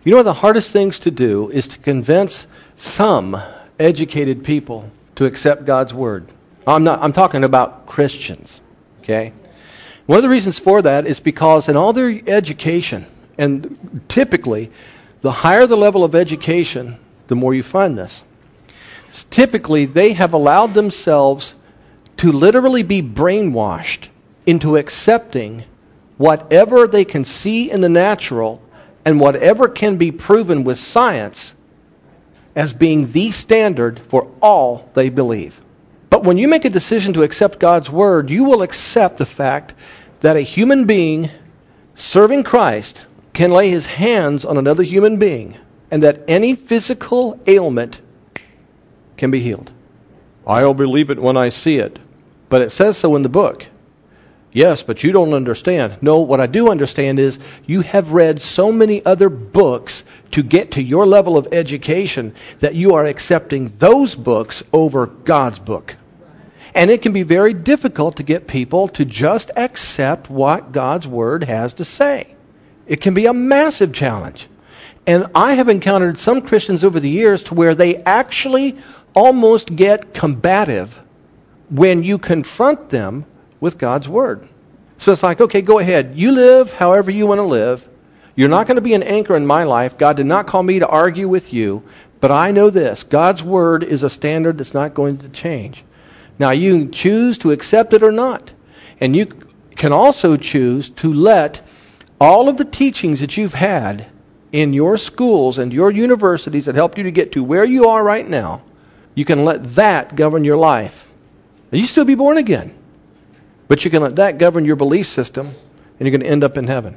You know, one of the hardest things to do is to convince some educated people to accept God's Word. I'm talking about Christians, okay? One of the reasons for that is because in all their education, and typically, the higher the level of education, the more you find this. Typically, they have allowed themselves to literally be brainwashed into accepting whatever they can see in the natural and whatever can be proven with science as being the standard for all they believe. But when you make a decision to accept God's Word, you will accept the fact that a human being serving Christ can lay his hands on another human being and that any physical ailment can be healed. I'll believe it when I see it. But it says so in the book. Yes, but you don't understand. No, what I do understand is you have read so many other books to get to your level of education that you are accepting those books over God's book. And it can be very difficult to get people to just accept what God's Word has to say. It can be a massive challenge. And I have encountered some Christians over the years to where they actually almost get combative when you confront them with God's Word. So it's like, okay, go ahead. You live however you want to live. You're not going to be an anchor in my life. God did not call me to argue with you. But I know this. God's Word is a standard that's not going to change. Now, you can choose to accept it or not. And you can also choose to let all of the teachings that you've had in your schools and your universities that helped you to get to where you are right now, you can let that govern your life. Now, you still be born again. But you can let that govern your belief system, and you're going to end up in heaven.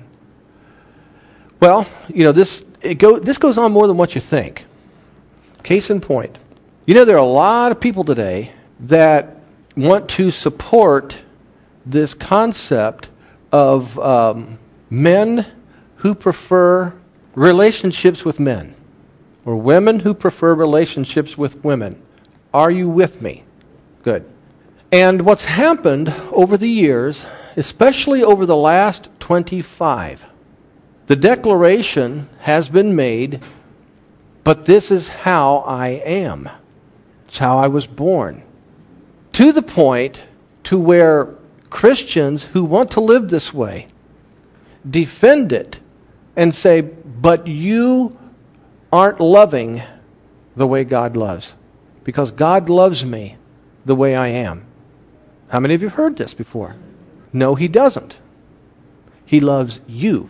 Well, you know, this goes on more than what you think. Case in point. You know, there are a lot of people today that want to support this concept of men who prefer relationships with men, or women who prefer relationships with women. Are you with me? Good. And what's happened over the years, especially over the last 25, the declaration has been made, but this is how I am. It's how I was born. To the point to where Christians who want to live this way defend it and say, but you aren't loving the way God loves. Because God loves me the way I am. How many of you have heard this before? No, He doesn't. He loves you.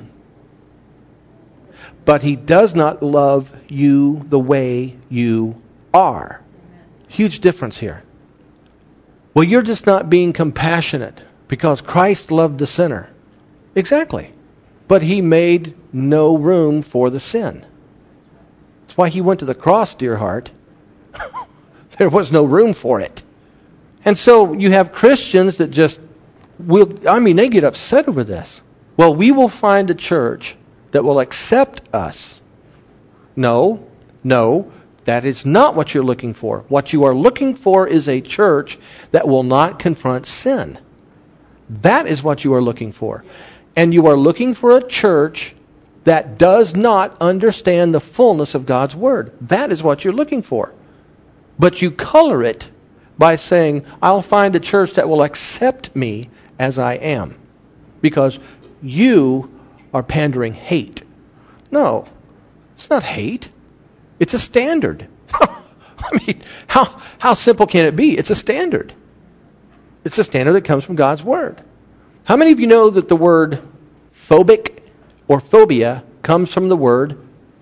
But He does not love you the way you are. Huge difference here. Well, you're just not being compassionate because Christ loved the sinner. Exactly. But He made no room for the sin. That's why He went to the cross, dear heart. There was no room for it. And so you have Christians that just they get upset over this. Well, we will find a church that will accept us. No, that is not what you're looking for. What you are looking for is a church that will not confront sin. That is what you are looking for. And you are looking for a church that does not understand the fullness of God's Word. That is what you're looking for. But you color it by saying, I'll find a church that will accept me as I am. Because you are pandering hate. No, it's not hate. It's a standard. I mean, how simple can it be? It's a standard. It's a standard that comes from God's Word. How many of you know that the word phobic or phobia comes from the word,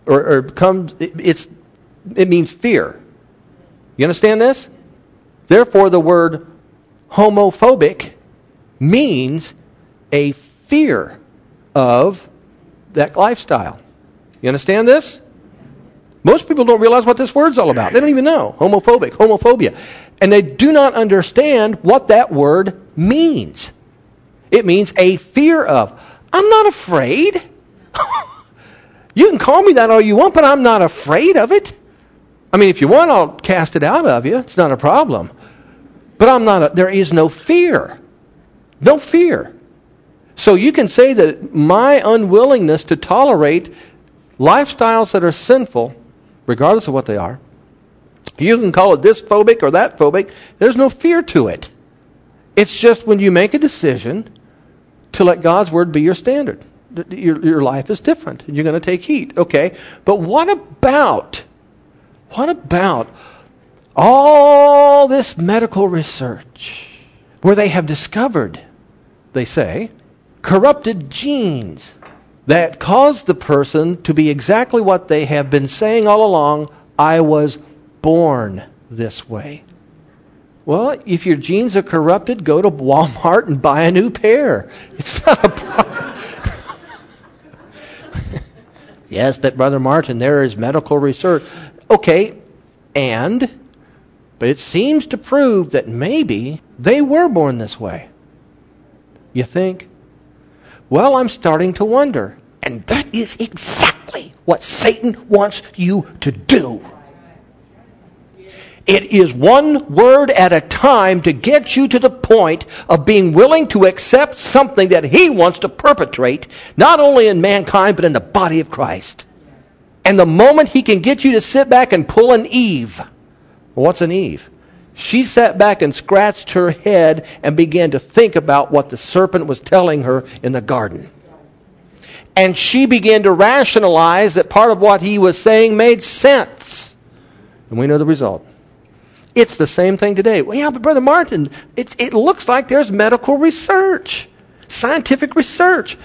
it means fear? You understand this? Therefore, the word homophobic means a fear of that lifestyle. You understand this? Most people don't realize what this word's all about. They don't even know. Homophobic, homophobia. And they do not understand what that word means. It means a fear of. I'm not afraid. You can call me that all you want, but I'm not afraid of it. I mean, if you want, I'll cast it out of you. It's not a problem. But there is no fear. No fear. So you can say that my unwillingness to tolerate lifestyles that are sinful, regardless of what they are, you can call it this phobic or that phobic, there's no fear to it. It's just when you make a decision to let God's Word be your standard. Your life is different. You're going to take heed. Okay, but what about all this medical research where they have discovered, they say, corrupted genes that cause the person to be exactly what they have been saying all along, I was born this way. Well, if your genes are corrupted, go to Walmart and buy a new pair. It's not a problem. Yes, but Brother Martin, there is medical research. Okay, but it seems to prove that maybe they were born this way. You think? Well, I'm starting to wonder. And that is exactly what Satan wants you to do. It is one word at a time to get you to the point of being willing to accept something that he wants to perpetrate, not only in mankind, but in the body of Christ. And the moment he can get you to sit back and pull an Eve. Well, what's an Eve? She sat back and scratched her head and began to think about what the serpent was telling her in the garden. And she began to rationalize that part of what he was saying made sense. And we know the result. It's the same thing today. Well, yeah, but Brother Martin, it looks like there's medical research, scientific research.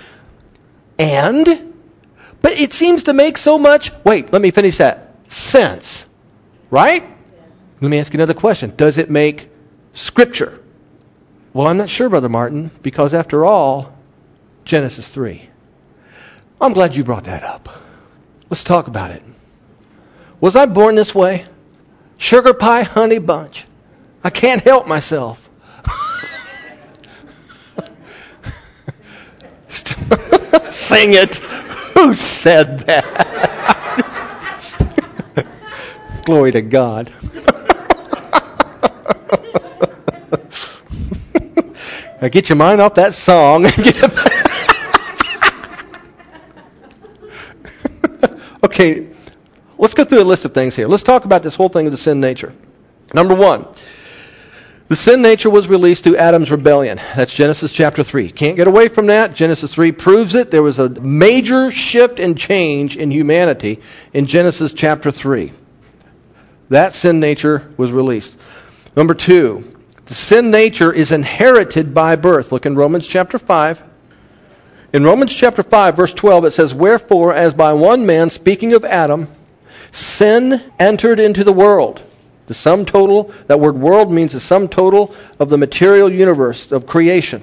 But it seems to make so much, wait, let me finish that, sense. Right? Let me ask you another question. Does it make Scripture? Well, I'm not sure, Brother Martin, because after all, Genesis 3. I'm glad you brought that up. Let's talk about it. Was I born this way? Sugar pie, honey bunch. I can't help myself. Sing it. Who said that? Glory to God. Now get your mind off that song and get it back. Okay, let's go through a list of things here. Let's talk about this whole thing of the sin nature. Number one, the sin nature was released through Adam's rebellion. That's Genesis chapter 3. Can't get away from that. Genesis 3 proves it. There was a major shift and change in humanity in Genesis chapter 3. That sin nature was released. Number two, the sin nature is inherited by birth. Look in Romans chapter 5. In Romans chapter 5, verse 12, it says, Wherefore, as by one man, speaking of Adam, sin entered into the world. The sum total, that word world means the sum total of the material universe of creation.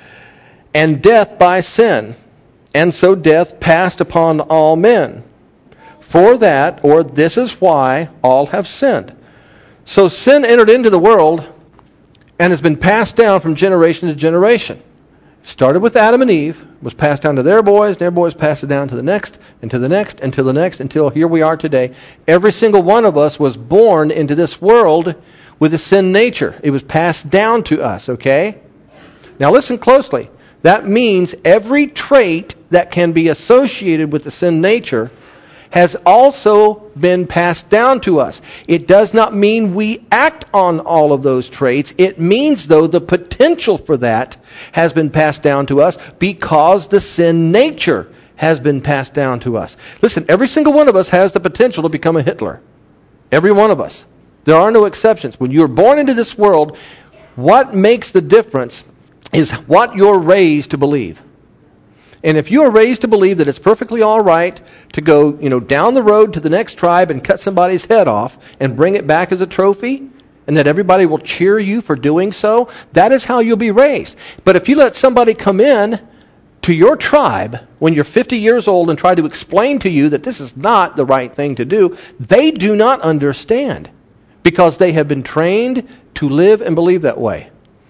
And death by sin. And so death passed upon all men. For that, or this is why, all have sinned. So sin entered into the world and has been passed down from generation to generation. Started with Adam and Eve, was passed down to their boys passed it down to the next, and to the next, and to the next, until here we are today. Every single one of us was born into this world with a sin nature. It was passed down to us, okay? Now listen closely. That means every trait that can be associated with the sin nature has also been passed down to us. It does not mean we act on all of those traits. It means, though, the potential for that has been passed down to us because the sin nature has been passed down to us. Listen, every single one of us has the potential to become a Hitler. Every one of us. There are no exceptions. When you're born into this world, what makes the difference is what you're raised to believe. And if you are raised to believe that it's perfectly all right to go, down the road to the next tribe and cut somebody's head off and bring it back as a trophy, and that everybody will cheer you for doing so, that is how you'll be raised. But if you let somebody come in to your tribe when you're 50 years old and try to explain to you that this is not the right thing to do, they do not understand because they have been trained to live and believe that way.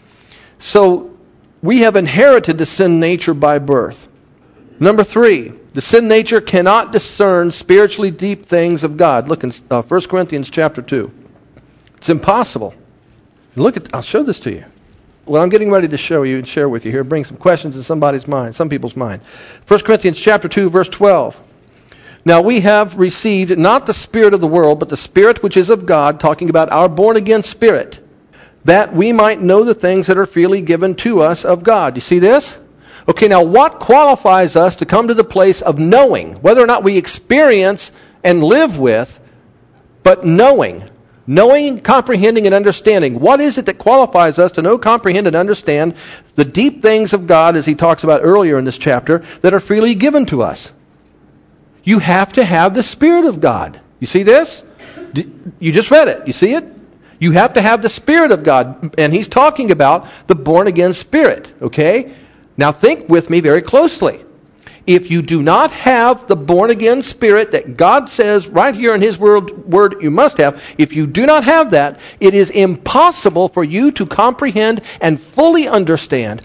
So we have inherited the sin nature by birth. Number 3, the sin nature cannot discern spiritually deep things of God. Look in 1 Corinthians chapter 2. It's impossible. I'll show this to you. What I'm getting ready to show you and share with you here, bring some questions in somebody's mind, some people's mind. 1 Corinthians chapter 2, verse 12. Now we have received not the spirit of the world, but the Spirit which is of God, talking about our born-again spirit, that we might know the things that are freely given to us of God. You see this? Okay, now what qualifies us to come to the place of knowing, whether or not we experience and live with, but knowing, comprehending, and understanding. What is it that qualifies us to know, comprehend, and understand the deep things of God, as he talks about earlier in this chapter, that are freely given to us? You have to have the Spirit of God. You see this? You just read it. You see it? You have to have the Spirit of God. And he's talking about the born-again spirit. Okay? Now think with me very closely. If you do not have the born-again spirit that God says right here in his word you must have, if you do not have that, it is impossible for you to comprehend and fully understand,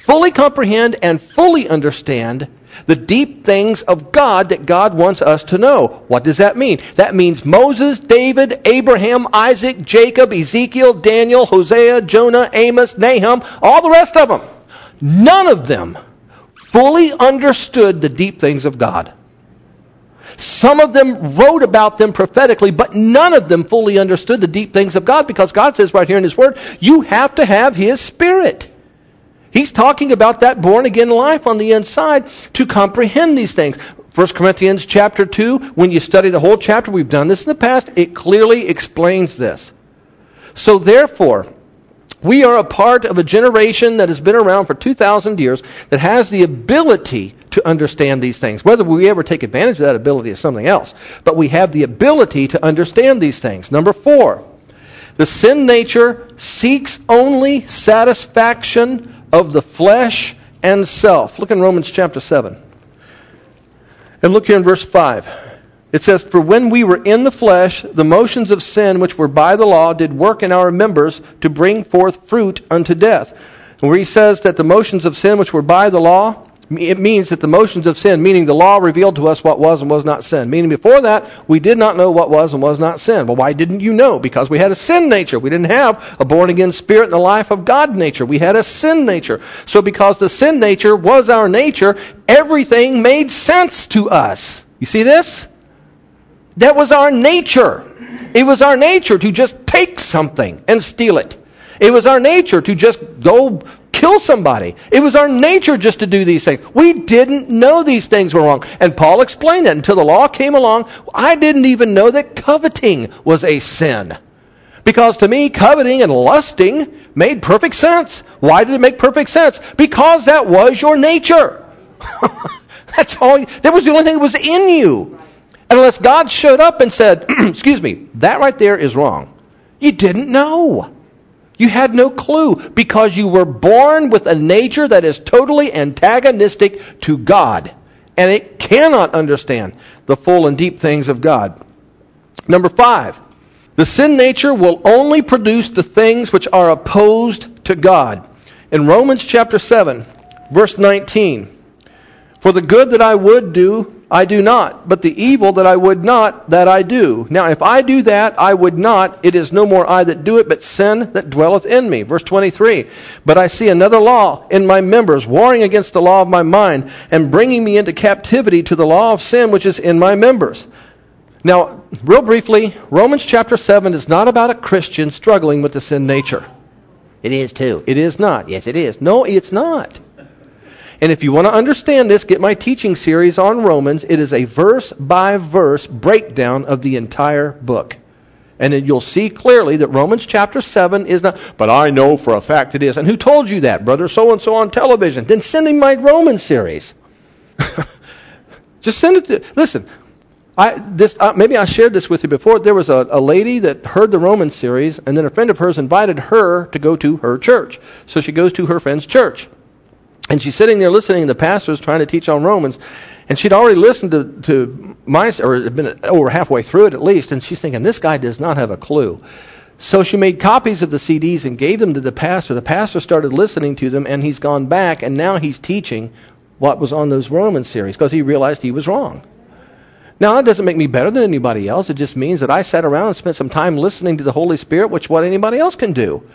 the deep things of God that God wants us to know. What does that mean? That means Moses, David, Abraham, Isaac, Jacob, Ezekiel, Daniel, Hosea, Jonah, Amos, Nahum, all the rest of them. None of them fully understood the deep things of God. Some of them wrote about them prophetically, but none of them fully understood the deep things of God, because God says right here in his word, you have to have his Spirit. He's talking about that born-again life on the inside to comprehend these things. 1 Corinthians chapter 2, when you study the whole chapter, we've done this in the past, it clearly explains this. So therefore, we are a part of a generation that has been around for 2,000 years that has the ability to understand these things. Whether we ever take advantage of that ability is something else. But we have the ability to understand these things. Number 4, the sin nature seeks only satisfaction of the flesh and self. Look in Romans chapter 7. And look here in verse 5. It says, for when we were in the flesh, the motions of sin which were by the law did work in our members to bring forth fruit unto death. And where he says that the motions of sin which were by the law, it means that the motions of sin, meaning the law revealed to us what was and was not sin. Meaning before that, we did not know what was and was not sin. Well, why didn't you know? Because we had a sin nature. We didn't have a born-again spirit in the life of God nature. We had a sin nature. So because the sin nature was our nature, everything made sense to us. You see this? That was our nature. It was our nature to just take something and steal it. It was our nature to just go kill somebody. It was our nature just to do these things. We didn't know these things were wrong. And Paul explained that until the law came along. I didn't even know that coveting was a sin. Because to me, coveting and lusting made perfect sense. Why did it make perfect sense? Because that was your nature. That's all. That was the only thing that was in you. And unless God showed up and said, excuse me, that right there is wrong, you didn't know. You had no clue, because you were born with a nature that is totally antagonistic to God. And it cannot understand the full and deep things of God. Number 5, the sin nature will only produce the things which are opposed to God. In Romans chapter 7, verse 19, for the good that I would do, I do not, but the evil that I would not, that I do. Now, if I do that, I would not, it is no more I that do it, but sin that dwelleth in me. Verse 23, but I see another law in my members, warring against the law of my mind, and bringing me into captivity to the law of sin which is in my members. Now, real briefly, Romans chapter 7 is not about a Christian struggling with the sin nature. It is too. It is not. Yes, it is. No, it's not. And if you want to understand this, get my teaching series on Romans. It is a verse-by-verse breakdown of the entire book. And then you'll see clearly that Romans chapter 7 is not, but I know for a fact it is. And who told you that, brother so-and-so on television? Then send him my Romans series. Just send it to, listen, maybe I shared this with you before. There was a lady that heard the Romans series, and then a friend of hers invited her to go to her church. So she goes to her friend's church. And she's sitting there listening, and the pastor's trying to teach on Romans. And she'd already listened to my, or had been over halfway through it at least, and she's thinking, this guy does not have a clue. So she made copies of the CDs and gave them to the pastor. The pastor started listening to them, and he's gone back, and now he's teaching what was on those Romans series, because he realized he was wrong. Now, that doesn't make me better than anybody else. It just means that I sat around and spent some time listening to the Holy Spirit, which what anybody else can do.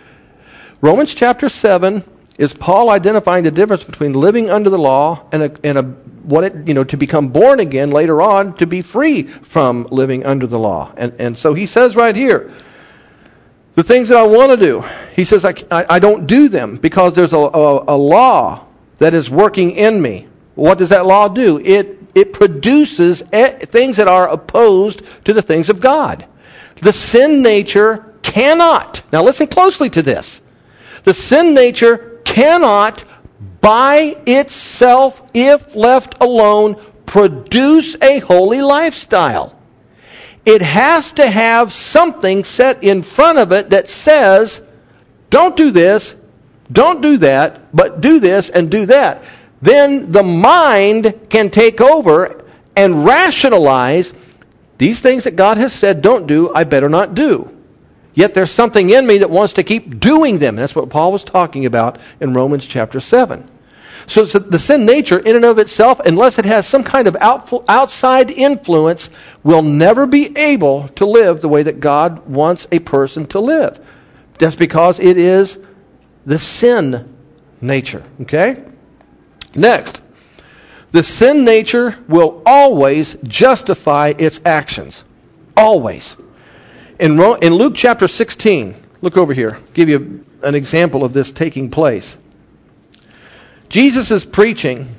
Romans chapter 7 is Paul identifying the difference between living under the law and to become born again later on, to be free from living under the law. And so he says right here, the things that I want to do, he says I don't do them because there's a law that is working in me. What does that law do? It produces things that are opposed to the things of God. The sin nature cannot, now listen closely to this, the sin nature cannot by itself, if left alone, produce a holy lifestyle. It has to have something set in front of it that says, don't do this, don't do that, but do this and do that. Then the mind can take over and rationalize these things that God has said don't do, I better not do. Yet there's something in me that wants to keep doing them. That's what Paul was talking about in Romans chapter 7. So the sin nature in and of itself, unless it has some kind of outside influence, will never be able to live the way that God wants a person to live. That's because it is the sin nature. Okay? Next, the sin nature will always justify its actions. Always. In Luke chapter 16, look over here, give you an example of this taking place. Jesus is preaching,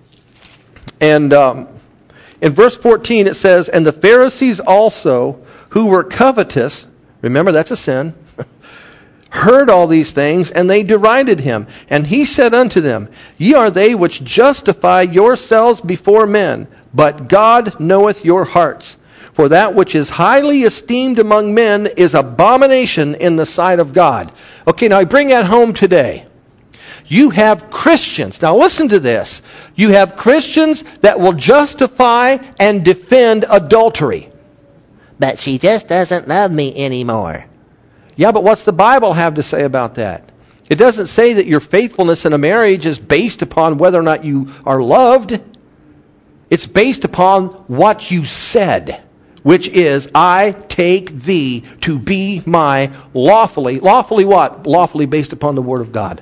and in verse 14 it says, "And the Pharisees also, who were covetous," remember that's a sin, "heard all these things, and they derided him. And he said unto them, Ye are they which justify yourselves before men, but God knoweth your hearts. For that which is highly esteemed among men is abomination in the sight of God." Okay, now I bring that home today. You have Christians, now listen to this, you have Christians that will justify and defend adultery. But she just doesn't love me anymore. Yeah, but what's the Bible have to say about that? It doesn't say that your faithfulness in a marriage is based upon whether or not you are loved. It's based upon what you said, which is, I take thee to be my lawfully. Lawfully what? Lawfully based upon the Word of God.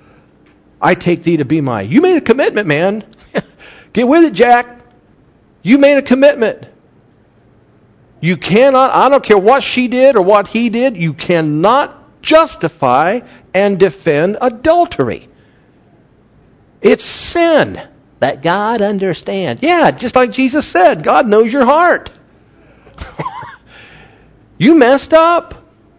I take thee to be my. You made a commitment, man. Get with it, Jack. You made a commitment. You cannot, I don't care what she did or what he did, you cannot justify and defend adultery. It's sin. But God understands. Yeah, just like Jesus said, God knows your heart. You messed up.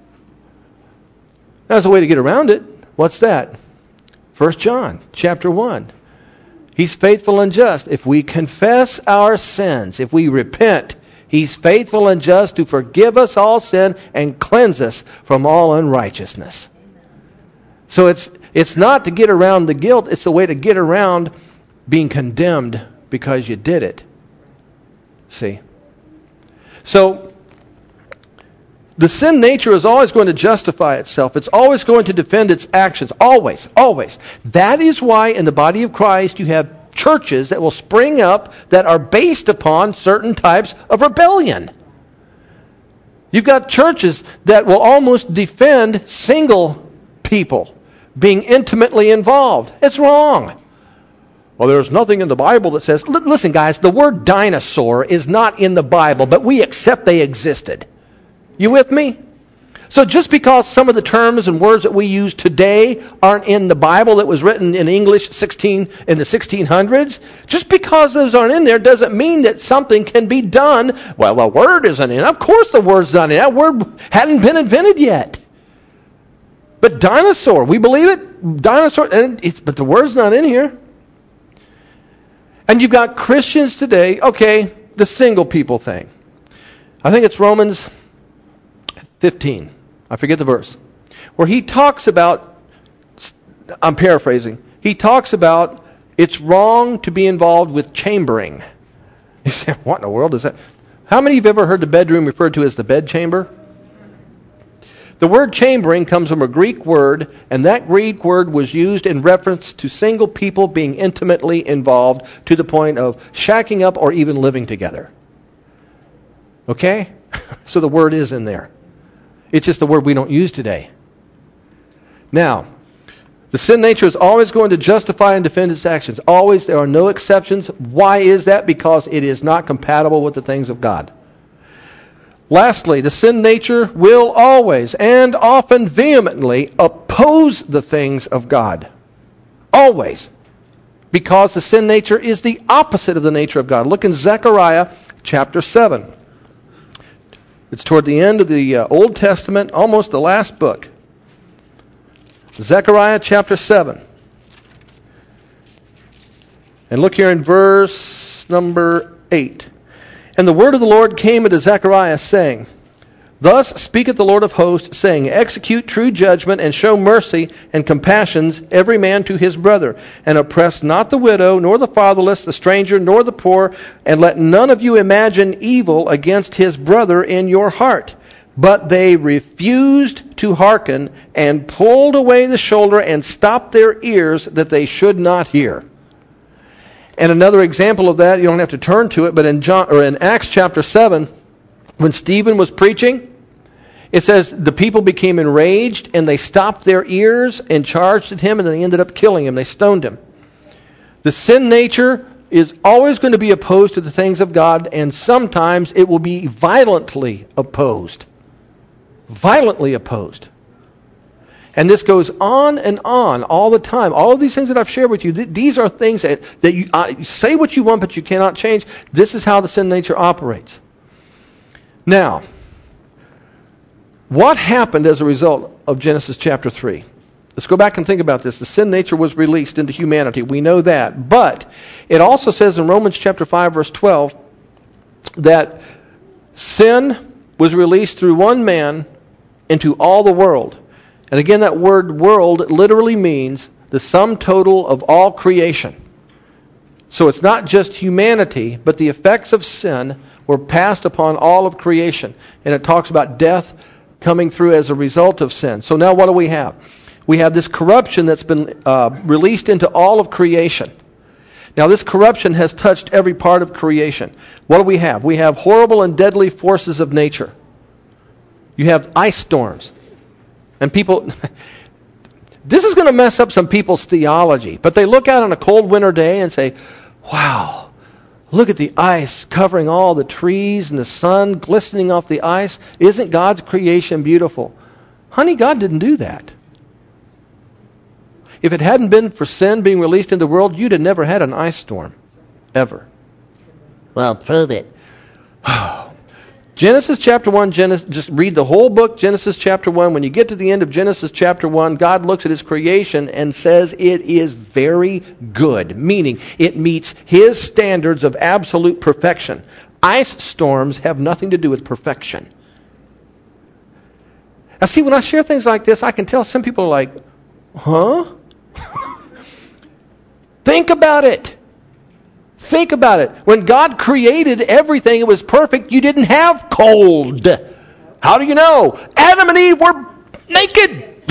There's a way to get around it. What's that? 1 John chapter 1. He's faithful and just. If we confess our sins, if we repent, He's faithful and just to forgive us all sin and cleanse us from all unrighteousness. So it's not to get around the guilt. It's the way to get around being condemned because you did it. See? So the sin nature is always going to justify itself. It's always going to defend its actions. Always, always. That is why in the body of Christ you have churches that will spring up that are based upon certain types of rebellion. You've got churches that will almost defend single people being intimately involved. It's wrong. Well, there's nothing in the Bible that says... Listen, guys, the word dinosaur is not in the Bible, but we accept they existed. You with me? So just because some of the terms and words that we use today aren't in the Bible that was written in English in the 1600s, just because those aren't in there doesn't mean that something can be done. Well, the word isn't in. Of course the word's not in. That word hadn't been invented yet. But dinosaur, we believe it? Dinosaur, but the word's not in here. And you've got Christians today, okay, the single people thing. I think it's Romans 15. I forget the verse. Where he talks about, I'm paraphrasing, he talks about it's wrong to be involved with chambering. You say, what in the world is that? How many of you have ever heard the bedroom referred to as the bedchamber? The word chambering comes from a Greek word, and that Greek word was used in reference to single people being intimately involved to the point of shacking up or even living together. Okay? So the word is in there. It's just the word we don't use today. Now, The sin nature is always going to justify and defend its actions. Always. There are no exceptions. Why is that? Because it is not compatible with the things of God. Lastly, the sin nature will always and often vehemently oppose the things of God. Always. Because the sin nature is the opposite of the nature of God. Look in Zechariah chapter 7. It's toward the end of the Old Testament, almost the last book. Zechariah chapter 7. And look here in verse number 8. And the word of the Lord came unto Zechariah, saying, Thus speaketh the Lord of hosts, saying, Execute true judgment, and show mercy and compassions every man to his brother, and oppress not the widow, nor the fatherless, the stranger, nor the poor, and let none of you imagine evil against his brother in your heart. But they refused to hearken, and pulled away the shoulder, and stopped their ears, that they should not hear. And another example of that, you don't have to turn to it, but in Acts chapter 7, when Stephen was preaching, it says the people became enraged, and they stopped their ears and charged at him, and then they ended up killing him. They stoned him. The sin nature is always going to be opposed to the things of God, and sometimes it will be violently opposed. Violently opposed. And this goes on and on all the time. All of these things that I've shared with you, these are things that you say what you want, but you cannot change. This is how the sin nature operates. Now, what happened as a result of Genesis chapter 3? Let's go back and think about this. The sin nature was released into humanity. We know that. But it also says in Romans chapter 5, verse 12, that sin was released through one man into all the world. And again, that word world literally means the sum total of all creation. So it's not just humanity, but the effects of sin were passed upon all of creation. And it talks about death coming through as a result of sin. So now what do we have? We have this corruption that's been released into all of creation. Now this corruption has touched every part of creation. What do we have? We have horrible and deadly forces of nature. You have ice storms. And people, this is going to mess up some people's theology. But they look out on a cold winter day and say, wow, look at the ice covering all the trees and the sun glistening off the ice. Isn't God's creation beautiful? Honey, God didn't do that. If it hadn't been for sin being released in the world, you'd have never had an ice storm. Ever. Well, prove it. Genesis chapter 1, just read the whole book, Genesis chapter 1. When you get to the end of Genesis chapter 1, God looks at His creation and says it is very good, meaning it meets His standards of absolute perfection. Ice storms have nothing to do with perfection. Now see, when I share things like this, I can tell some people are like, huh? Think about it. Think about it. When God created everything, it was perfect. You didn't have cold. How do you know? Adam and Eve were naked.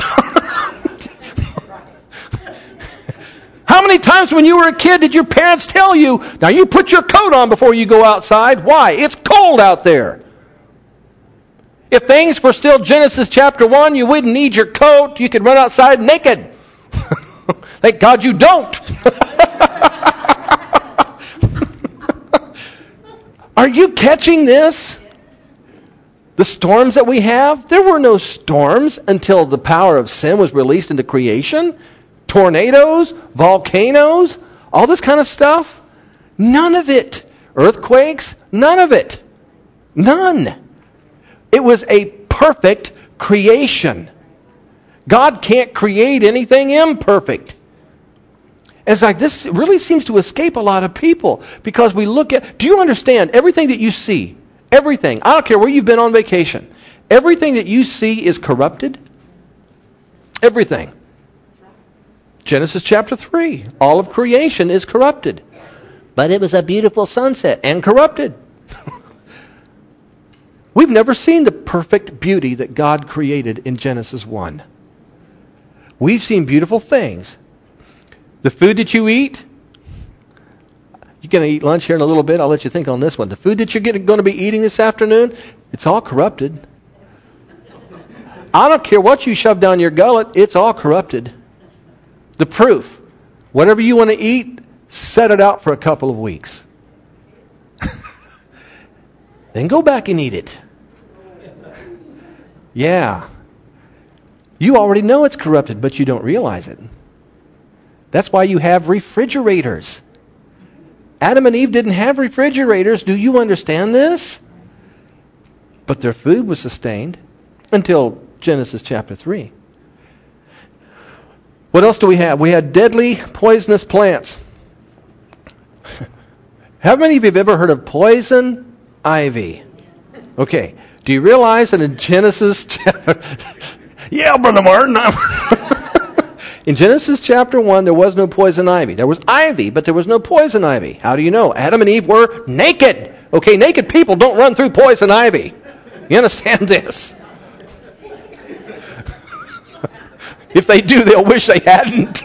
How many times when you were a kid did your parents tell you, now you put your coat on before you go outside? Why? It's cold out there. If things were still Genesis chapter 1, you wouldn't need your coat. You could run outside naked. Thank God you don't. Are you catching this? The storms that we have? There were no storms until the power of sin was released into creation. Tornadoes, volcanoes, all this kind of stuff. None of it. Earthquakes, none of it. None. It was a perfect creation. God can't create anything imperfect. It's like this really seems to escape a lot of people because we look at, do you understand everything that you see? Everything. I don't care where you've been on vacation. Everything that you see is corrupted. Everything. Genesis chapter 3. All of creation is corrupted. But it was a beautiful sunset. And corrupted. We've never seen the perfect beauty that God created in Genesis 1. We've seen beautiful things. The food that you eat, you're going to eat lunch here in a little bit. I'll let you think on this one. The food that you're going to be eating this afternoon, it's all corrupted. I don't care what you shove down your gullet, it's all corrupted. The proof. Whatever you want to eat, set it out for a couple of weeks. Then go back and eat it. Yeah. You already know it's corrupted, but you don't realize it. That's why you have refrigerators. Adam and Eve didn't have refrigerators. Do you understand this? But their food was sustained until Genesis chapter 3. What else do we have? We had deadly, poisonous plants. How many of you have ever heard of poison ivy? Okay. Do you realize that in Genesis chapter... Yeah, Brother Martin. In Genesis chapter 1, there was no poison ivy. There was ivy, but there was no poison ivy. How do you know? Adam and Eve were naked. Okay, naked people don't run through poison ivy. You understand this? If they do, they'll wish they hadn't.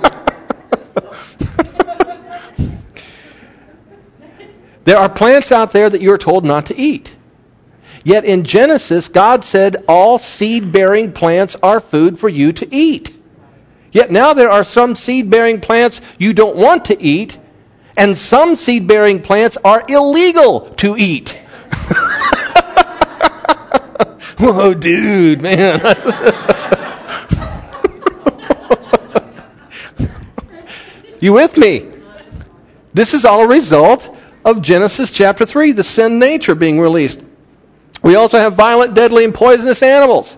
There are plants out there that you're told not to eat. Yet in Genesis, God said all seed-bearing plants are food for you to eat. Yet now there are some seed-bearing plants you don't want to eat, and some seed-bearing plants are illegal to eat. Whoa, dude, man. You with me? This is all a result of Genesis chapter 3, the sin nature being released. We also have violent, deadly, and poisonous animals.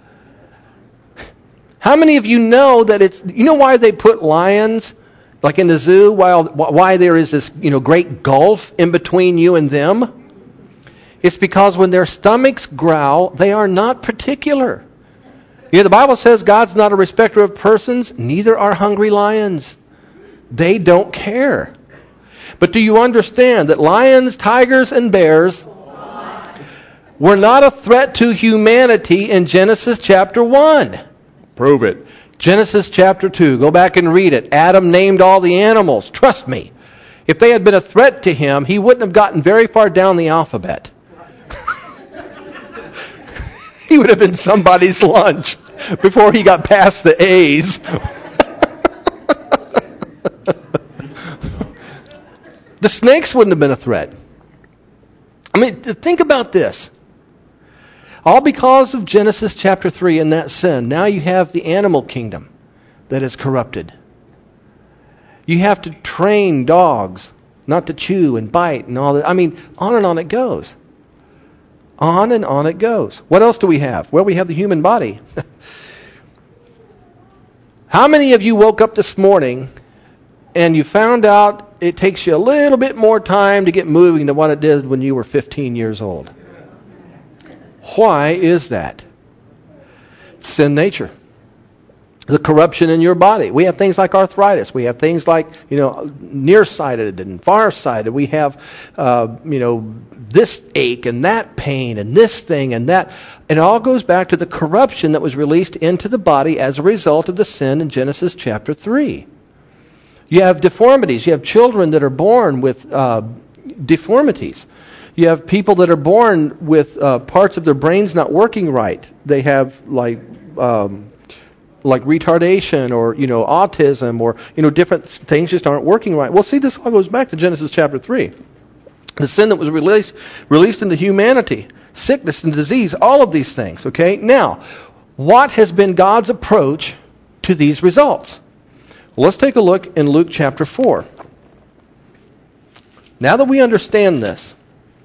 How many of you know that it's... You know why they put lions, like in the zoo, why there is this great gulf in between you and them? It's because when their stomachs growl, they are not particular. The Bible says God's not a respecter of persons, neither are hungry lions. They don't care. But do you understand that lions, tigers, and bears were not a threat to humanity in Genesis chapter 1? Prove it. Genesis chapter 2. Go back and read it. Adam named all the animals. Trust me. If they had been a threat to him, he wouldn't have gotten very far down the alphabet. He would have been somebody's lunch before he got past the A's. The snakes wouldn't have been a threat. I mean, think about this. All because of Genesis chapter 3 and that sin. Now you have the animal kingdom that is corrupted. You have to train dogs not to chew and bite and all that. I mean, on and on it goes. On and on it goes. What else do we have? Well, we have the human body. How many of you woke up this morning and you found out it takes you a little bit more time to get moving than what it did when you were 15 years old? Why is that? Sin nature. The corruption in your body. We have things like arthritis. We have things like, nearsighted and farsighted. We have, this ache and that pain and this thing and that. It all goes back to the corruption that was released into the body as a result of the sin in Genesis chapter 3. You have deformities. You have children that are born with deformities. You have people that are born with parts of their brains not working right. They have like retardation or autism or different things just aren't working right. Well, see, this all goes back to Genesis chapter 3. The sin that was released into humanity, sickness and disease, all of these things. Okay, now, what has been God's approach to these results? Well, let's take a look in Luke chapter 4. Now that we understand this,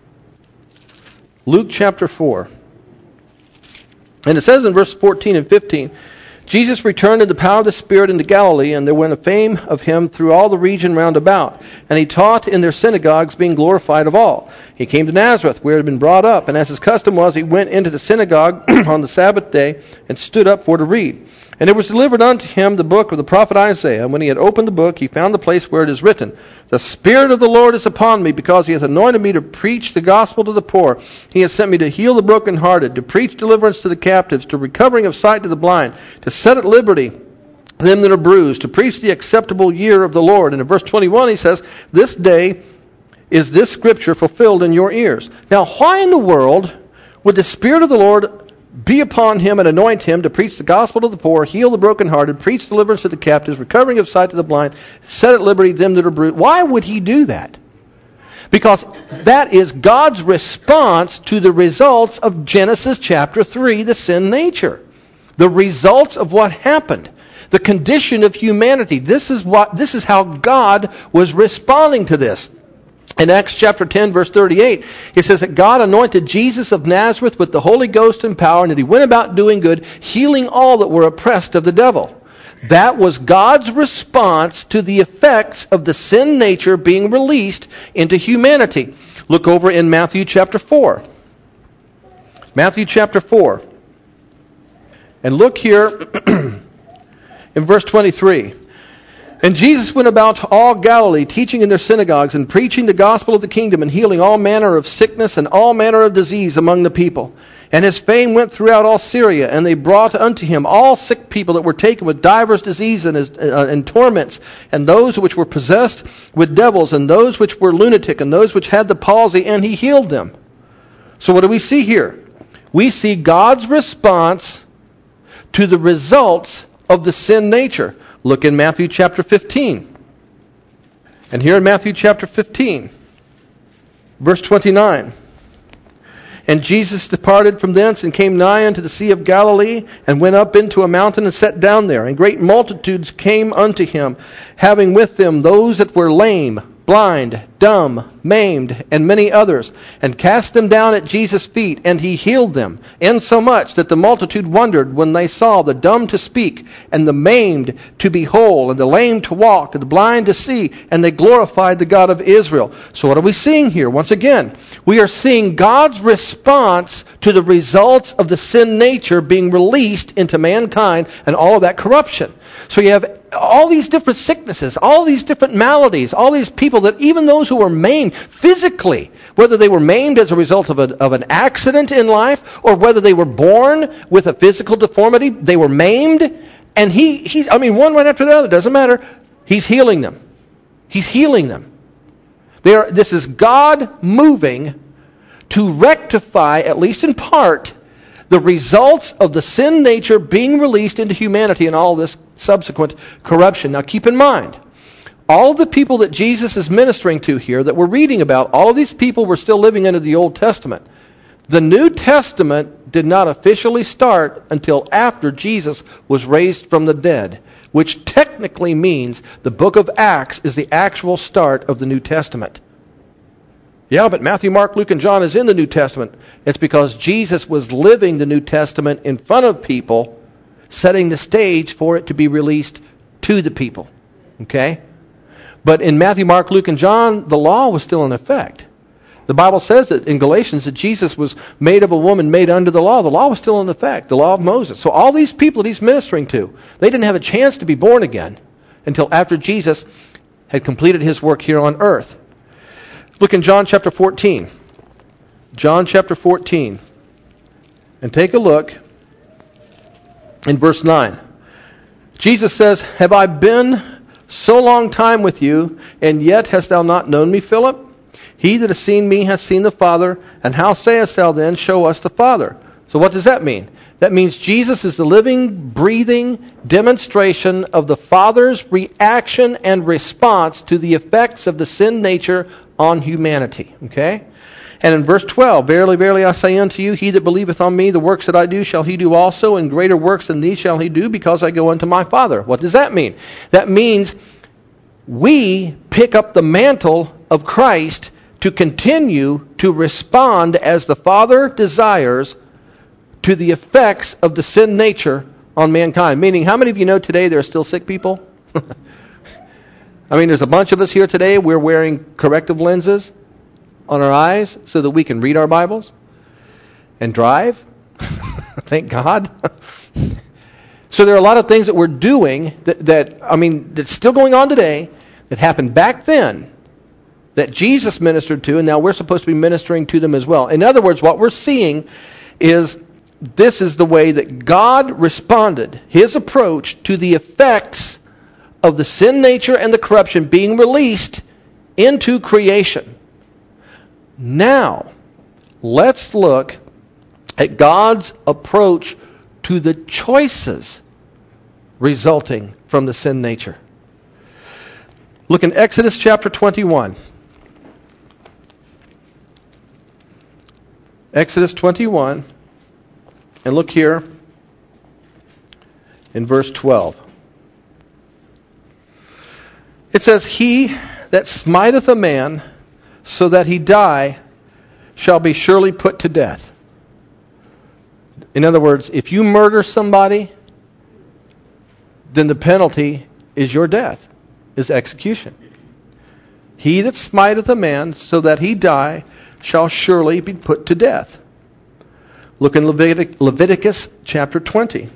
Luke chapter 4. And it says in verse 14 and 15, Jesus returned in the power of the Spirit into Galilee, and there went a fame of him through all the region round about. And he taught in their synagogues, being glorified of all. He came to Nazareth, where he had been brought up, and as his custom was, he went into the synagogue on the Sabbath day and stood up for to read. And there was delivered unto him the book of the prophet Isaiah. And when he had opened the book, he found the place where it is written, The Spirit of the Lord is upon me, because he hath anointed me to preach the gospel to the poor. He has sent me to heal the brokenhearted, to preach deliverance to the captives, to recovering of sight to the blind, to set at liberty them that are bruised, to preach the acceptable year of the Lord. And in verse 21 he says, This day is this scripture fulfilled in your ears. Now, why in the world would the Spirit of the Lord be upon him and anoint him to preach the gospel to the poor, heal the brokenhearted, preach deliverance to the captives, recovering of sight to the blind, set at liberty them that are bruised. Why would he do that? Because that is God's response to the results of Genesis chapter 3, the sin nature. The results of what happened. The condition of humanity. This is how God was responding to this. In Acts chapter 10, verse 38, it says that God anointed Jesus of Nazareth with the Holy Ghost and power, and that he went about doing good, healing all that were oppressed of the devil. That was God's response to the effects of the sin nature being released into humanity. Look over in Matthew chapter 4. Matthew chapter 4. And look here in verse 23. And Jesus went about all Galilee, teaching in their synagogues and preaching the gospel of the kingdom and healing all manner of sickness and all manner of disease among the people. And his fame went throughout all Syria, and they brought unto him all sick people that were taken with divers diseases and torments, and those which were possessed with devils, and those which were lunatic, and those which had the palsy, and he healed them. So what do we see here? We see God's response to the results of the sin nature. Look in Matthew chapter 15. And here in Matthew chapter 15, verse 29. And Jesus departed from thence and came nigh unto the Sea of Galilee, and went up into a mountain and sat down there. And great multitudes came unto him, having with them those that were lame, blind, dumb, maimed, and many others, and cast them down at Jesus' feet, and he healed them, insomuch that the multitude wondered when they saw the dumb to speak, and the maimed to be whole, and the lame to walk, and the blind to see, and they glorified the God of Israel. So what are we seeing here? Once again, we are seeing God's response to the results of the sin nature being released into mankind and all of that corruption. So you have all these different sicknesses, all these different maladies, all these people that even those who were maimed physically, whether they were maimed as a result of an accident in life or whether they were born with a physical deformity, they were maimed. And one right after the other, doesn't matter. He's healing them. He's healing them. This is God moving to rectify, at least in part, the results of the sin nature being released into humanity and all this subsequent corruption. Now keep in mind, all of the people that Jesus is ministering to here that we're reading about, all of these people were still living under the Old Testament. The New Testament did not officially start until after Jesus was raised from the dead, which technically means the book of Acts is the actual start of the New Testament. Yeah, but Matthew, Mark, Luke, and John is in the New Testament. It's because Jesus was living the New Testament in front of people, setting the stage for it to be released to the people. Okay? But in Matthew, Mark, Luke, and John, the law was still in effect. The Bible says that in Galatians that Jesus was made of a woman made under the law. The law was still in effect, the law of Moses. So all these people that he's ministering to, they didn't have a chance to be born again until after Jesus had completed his work here on earth. Look in John chapter 14. John chapter 14. And take a look in verse 9. Jesus says, "Have I been so long time with you, and yet hast thou not known me, Philip? He that has seen me has seen the Father, and how sayest thou then, show us the Father?" So what does that mean? That means Jesus is the living, breathing demonstration of the Father's reaction and response to the effects of the sin nature on humanity. Okay? And in verse 12, "Verily, verily, I say unto you, he that believeth on me, the works that I do shall he do also, and greater works than these shall he do, because I go unto my Father." What does that mean? That means we pick up the mantle of Christ to continue to respond as the Father desires to the effects of the sin nature on mankind. Meaning, how many of you know today there are still sick people? There's a bunch of us here today. We're wearing corrective lenses on our eyes so that we can read our Bibles and drive. Thank God. So there are a lot of things that we're doing that's still going on today that happened back then that Jesus ministered to, and now we're supposed to be ministering to them as well. In other words, what we're seeing is this is the way that God responded, his approach to the effects of the sin nature and the corruption being released into creation. Now, let's look at God's approach to the choices resulting from the sin nature. Look in Exodus chapter 21. Exodus 21, and look here in verse 12. It says, "He that smiteth a man so that he die shall be surely put to death." In other words, if you murder somebody, then the penalty is your death, is execution. "He that smiteth a man so that he die shall surely be put to death." Look in Leviticus chapter 20.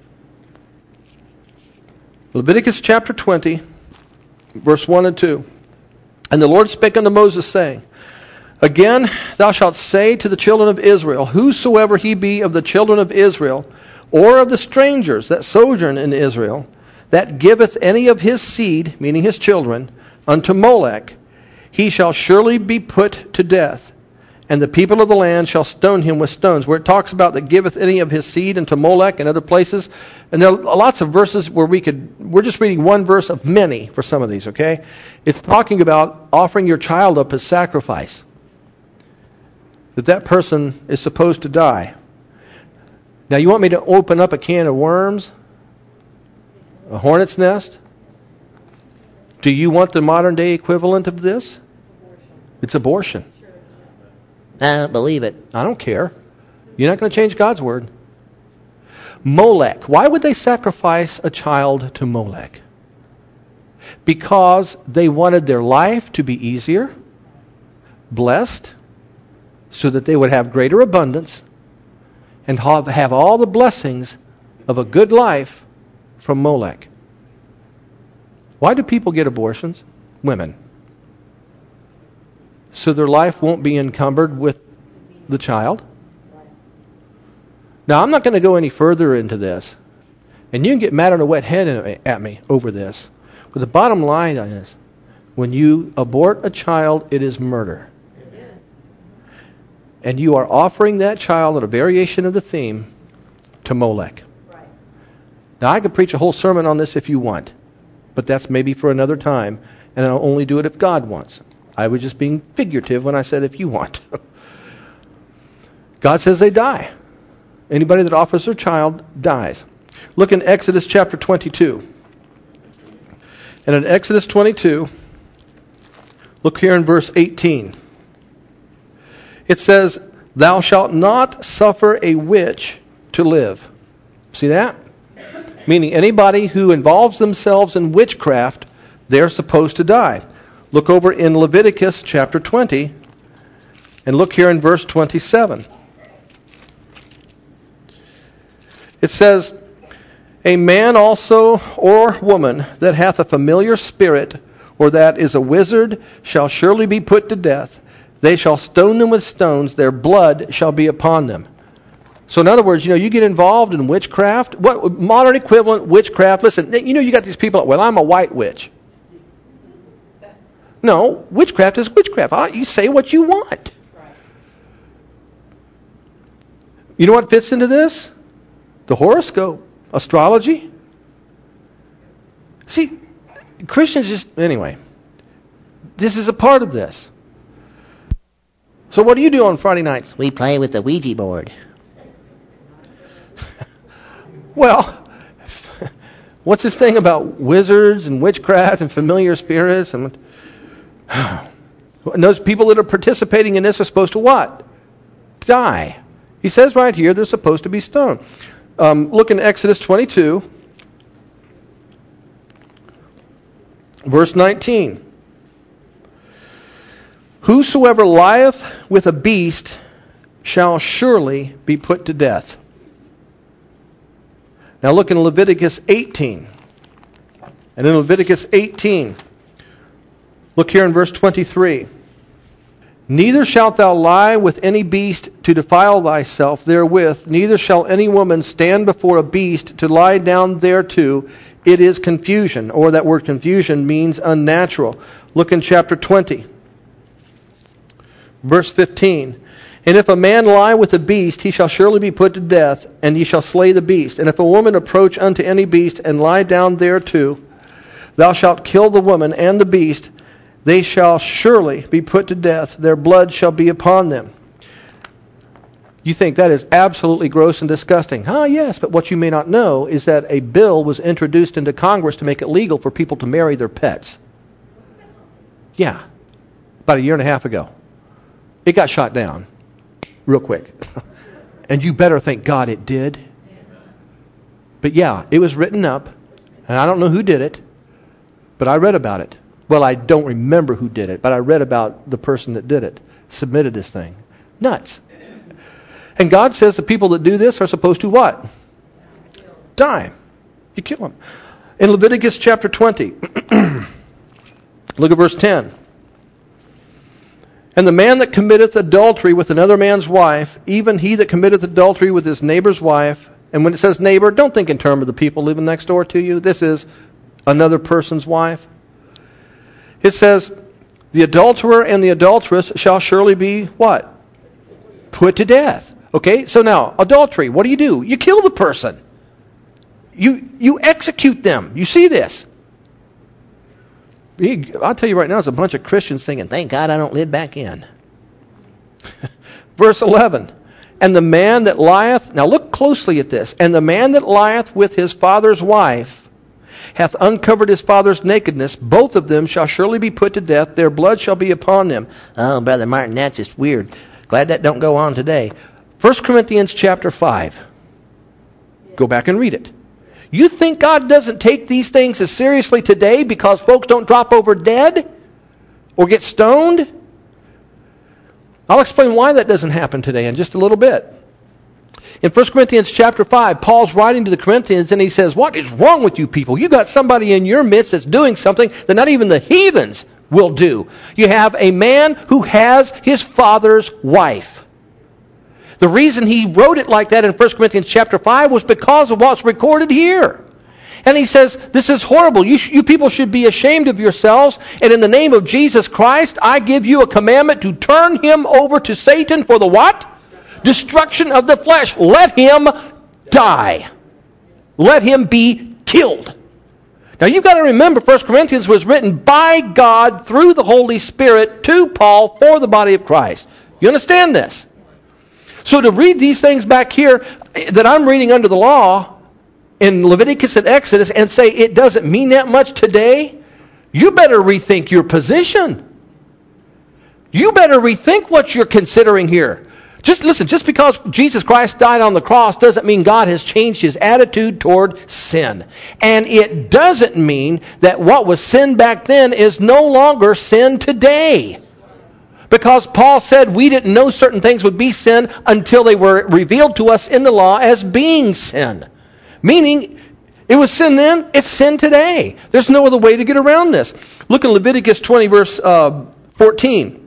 Leviticus chapter 20, verse 1 and 2. "And the Lord spake unto Moses, saying, Again thou shalt say to the children of Israel, Whosoever he be of the children of Israel, or of the strangers that sojourn in Israel, that giveth any of his seed," meaning his children, "unto Molech, he shall surely be put to death. And the people of the land shall stone him with stones." Where it talks about that giveth any of his seed unto Molech and other places. And there are lots of verses where we're just reading one verse of many for some of these, okay? It's talking about offering your child up as sacrifice. That person is supposed to die. Now you want me to open up a can of worms? A hornet's nest? Do you want the modern day equivalent of this? It's abortion. I don't believe it. I don't care. You're not going to change God's word. Molech. Why would they sacrifice a child to Molech? Because they wanted their life to be easier, blessed, so that they would have greater abundance and have all the blessings of a good life from Molech. Why do people get abortions? Women. So their life won't be encumbered with the child. Now, I'm not going to go any further into this. And you can get mad on a wet head at me over this. But the bottom line is, when you abort a child, it is murder. Yes. And you are offering that child, at a variation of the theme, to Molech. Right. Now, I could preach a whole sermon on this if you want. But that's maybe for another time. And I'll only do it if God wants. I was just being figurative when I said if you want. God says they die. Anybody that offers their child dies. Look in Exodus chapter 22. And in Exodus 22, look here in verse 18. It says, "Thou shalt not suffer a witch to live." See that? Meaning anybody who involves themselves in witchcraft, they're supposed to die. Look over in Leviticus chapter 20, and look here in verse 27. It says, "A man also or woman that hath a familiar spirit, or that is a wizard, shall surely be put to death. They shall stone them with stones, their blood shall be upon them." So in other words, you get involved in witchcraft. What modern equivalent witchcraft? Listen, you got these people, well, I'm a white witch. No, witchcraft is witchcraft. You say what you want. You know what fits into this? The horoscope, astrology. See, Christians anyway, this is a part of this. So what do you do on Friday nights? We play with the Ouija board. Well, what's this thing about wizards and witchcraft and familiar spirits? And those people that are participating in this are supposed to what? Die. He says right here they're supposed to be stoned. Look in Exodus 22, verse 19. "Whosoever lieth with a beast shall surely be put to death." Now look in Leviticus 18. And in Leviticus 18, look here in verse 23. "Neither shalt thou lie with any beast to defile thyself therewith, neither shall any woman stand before a beast to lie down thereto. It is confusion." Or that word confusion means unnatural. Look in chapter 20, verse 15. And if a man lie with a beast, he shall surely be put to death, and ye shall slay the beast. And if a woman approach unto any beast, and lie down thereto, thou shalt kill the woman and the beast. They shall surely be put to death. Their blood shall be upon them. You think that is absolutely gross and disgusting. Yes, but what you may not know is that a bill was introduced into Congress to make it legal for people to marry their pets. Yeah, about a year and a half ago. It got shot down real quick. And you better thank God it did. But yeah, it was written up, and I don't know who did it, but I read about it. Well, I don't remember who did it, but I read about the person that did it, submitted this thing. Nuts. And God says the people that do this are supposed to what? Die. You kill them. In Leviticus chapter 20, look at verse 10. And the man that committeth adultery with another man's wife, even he that committeth adultery with his neighbor's wife, and when it says neighbor, don't think in terms of the people living next door to you. This is another person's wife. It says, the adulterer and the adulteress shall surely be what? Put to death. Okay, so now, adultery, what do? You kill the person. You execute them. You see this. I'll tell you right now, there's a bunch of Christians thinking, thank God I don't live back in. Verse 11. And the man that lieth, now look closely at this, and the man that lieth with his father's wife hath uncovered his father's nakedness, both of them shall surely be put to death, their blood shall be upon them. Oh, Brother Martin, that's just weird. Glad that don't go on today. 1 Corinthians chapter 5. Go back and read it. You think God doesn't take these things as seriously today because folks don't drop over dead or get stoned? I'll explain why that doesn't happen today in just a little bit. In 1 Corinthians chapter 5, Paul's writing to the Corinthians and he says, what is wrong with you people? You got somebody in your midst that's doing something that not even the heathens will do. You have a man who has his father's wife. The reason he wrote it like that in 1 Corinthians chapter 5 was because of what's recorded here. And he says, this is horrible. You people should be ashamed of yourselves. And in the name of Jesus Christ, I give you a commandment to turn him over to Satan for the what? Destruction of the flesh. Let him die. Let him be killed. Now you've got to remember 1 Corinthians was written by God through the Holy Spirit to Paul for the body of Christ. You understand this? So to read these things back here that I'm reading under the law in Leviticus and Exodus and say it doesn't mean that much today, you better rethink your position. You better rethink what you're considering here. Just listen, just because Jesus Christ died on the cross doesn't mean God has changed his attitude toward sin. And it doesn't mean that what was sin back then is no longer sin today. Because Paul said we didn't know certain things would be sin until they were revealed to us in the law as being sin. Meaning, it was sin then, it's sin today. There's no other way to get around this. Look in Leviticus 20 verse 14.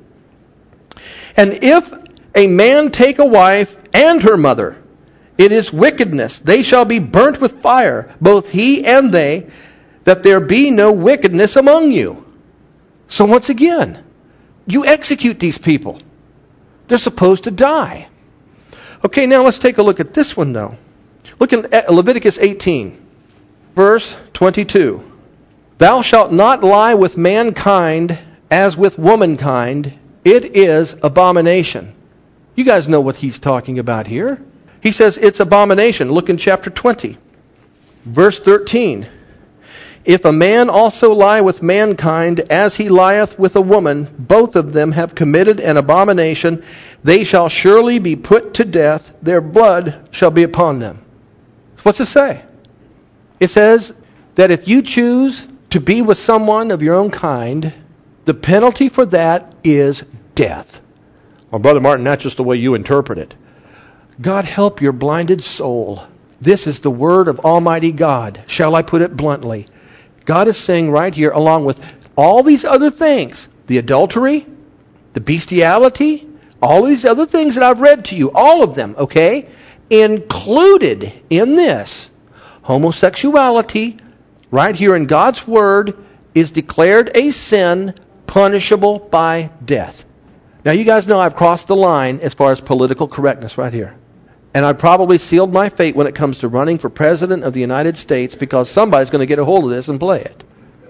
And if a man take a wife and her mother, it is wickedness. They shall be burnt with fire, both he and they, that there be no wickedness among you. So once again, you execute these people. They're supposed to die. Okay, now let's take a look at this one, though. Look at Leviticus 18, verse 22. Thou shalt not lie with mankind as with womankind. It is abomination. You guys know what he's talking about here. He says it's abomination. Look in chapter 20, verse 13. If a man also lie with mankind as he lieth with a woman, both of them have committed an abomination. They shall surely be put to death. Their blood shall be upon them. What's it say? It says that if you choose to be with someone of your own kind, the penalty for that is death. Well, Brother Martin, that's just the way you interpret it. God help your blinded soul. This is the word of Almighty God. Shall I put it bluntly? God is saying right here, along with all these other things, the adultery, the bestiality, all these other things that I've read to you, all of them, okay, included in this, homosexuality, right here in God's Word, is declared a sin punishable by death. Now, you guys know I've crossed the line as far as political correctness right here. And I've probably sealed my fate when it comes to running for President of the United States because somebody's going to get a hold of this and play it.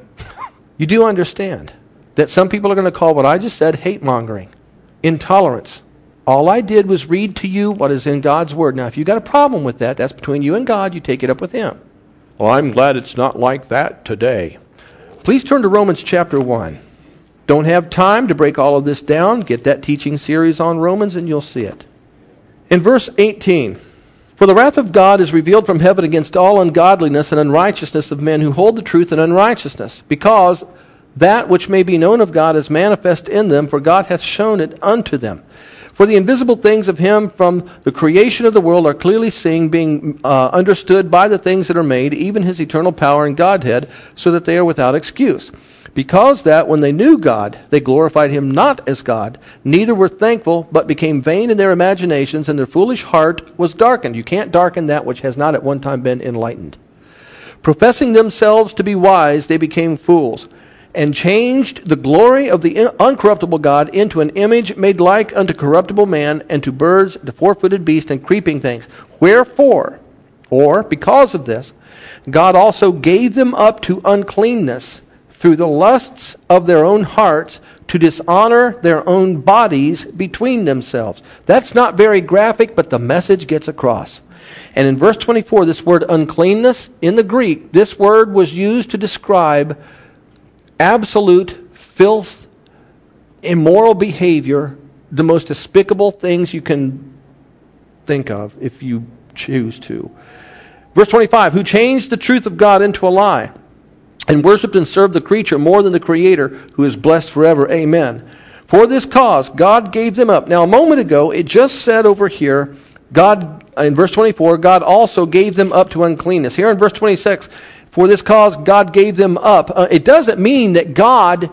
You do understand that some people are going to call what I just said hate-mongering, intolerance. All I did was read to you what is in God's Word. Now, if you've got a problem with that, that's between you and God. You take it up with Him. Well, I'm glad it's not like that today. Please turn to Romans chapter 1. Don't have time to break all of this down. Get that teaching series on Romans and you'll see it. In verse 18, for the wrath of God is revealed from heaven against all ungodliness and unrighteousness of men who hold the truth in unrighteousness, because that which may be known of God is manifest in them, for God hath shown it unto them. For the invisible things of Him from the creation of the world are clearly seen, being understood by the things that are made, even His eternal power and Godhead, so that they are without excuse. Because that, when they knew God, they glorified Him not as God, neither were thankful, but became vain in their imaginations, and their foolish heart was darkened. You can't darken that which has not at one time been enlightened. Professing themselves to be wise, they became fools, and changed the glory of the uncorruptible God into an image made like unto corruptible man, and to birds, to four-footed beasts, and creeping things. Wherefore, or because of this, God also gave them up to uncleanness through the lusts of their own hearts, to dishonor their own bodies between themselves. That's not very graphic, but the message gets across. And in verse 24, this word uncleanness, in the Greek, this word was used to describe absolute filth, immoral behavior, the most despicable things you can think of if you choose to. Verse 25, who changed the truth of God into a lie, and worshipped and served the creature more than the Creator, who is blessed forever. Amen. For this cause, God gave them up. Now, a moment ago, it just said over here, God, in verse 24, God also gave them up to uncleanness. Here in verse 26, for this cause, God gave them up. It doesn't mean that God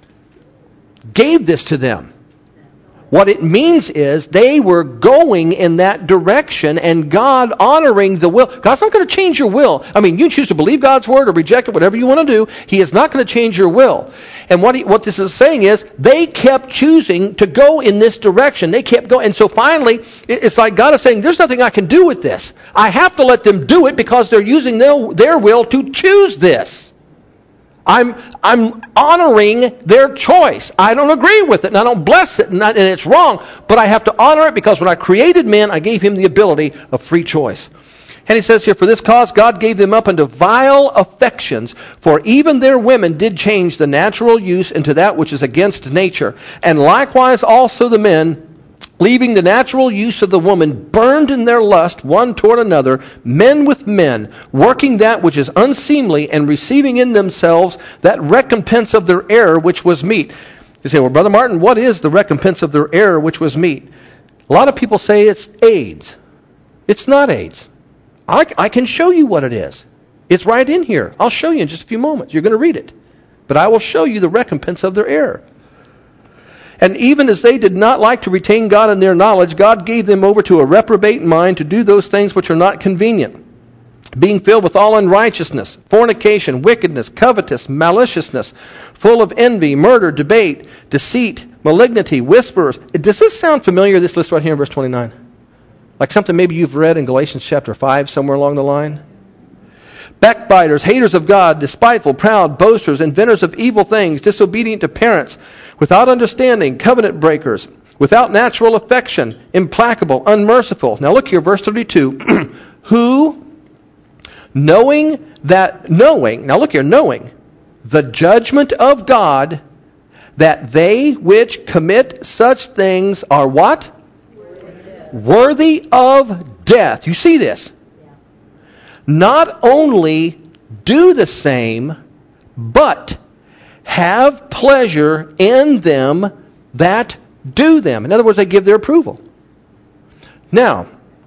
gave this to them. What it means is they were going in that direction, and God honoring the will. God's not going to change your will. I mean, you choose to believe God's word or reject it, whatever you want to do. He is not going to change your will. And what this is saying is they kept choosing to go in this direction. They kept going. And so finally, it's like God is saying, there's nothing I can do with this. I have to let them do it because they're using their will to choose this. I'm honoring their choice. I don't agree with it, and I don't bless it, and it's wrong. But I have to honor it because when I created man, I gave him the ability of free choice. And he says here, for this cause God gave them up unto vile affections, for even their women did change the natural use into that which is against nature. And likewise also the men, leaving the natural use of the woman, burned in their lust one toward another, men with men, working that which is unseemly, and receiving in themselves that recompense of their error which was meet. You say, well, Brother Martin, what is the recompense of their error which was meet? A lot of people say it's AIDS. It's not AIDS. I can show you what it is. It's right in here. I'll show you in just a few moments. You're going to read it. But I will show you the recompense of their error. And even as they did not like to retain God in their knowledge, God gave them over to a reprobate mind to do those things which are not convenient, being filled with all unrighteousness, fornication, wickedness, covetous, maliciousness, full of envy, murder, debate, deceit, malignity, whisperers. Does this sound familiar, this list right here in verse 29? Like something maybe you've read in Galatians chapter 5, somewhere along the line? Backbiters, haters of God, despiteful, proud, boasters, inventors of evil things, disobedient to parents, without understanding, covenant breakers, without natural affection, implacable, unmerciful. Now look here, verse 32. Who, knowing the judgment of God, that they which commit such things are what? Worthy of death. You see this? Not only do the same, but have pleasure in them that do them. In other words, they give their approval. Now,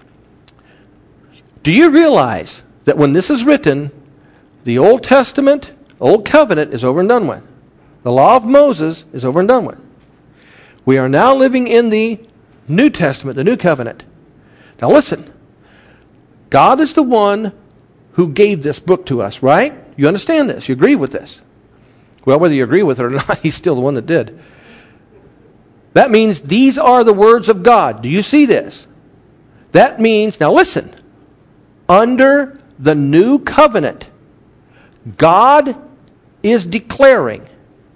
do you realize that when this is written, the Old Testament, Old Covenant is over and done with. The law of Moses is over and done with. We are now living in the New Testament, the New Covenant. Now listen, God is the one who gave this book to us, right? You understand this. You agree with this. Well, whether you agree with it or not, He's still the one that did. That means these are the words of God. Do you see this? That means, now listen, under the new covenant, God is declaring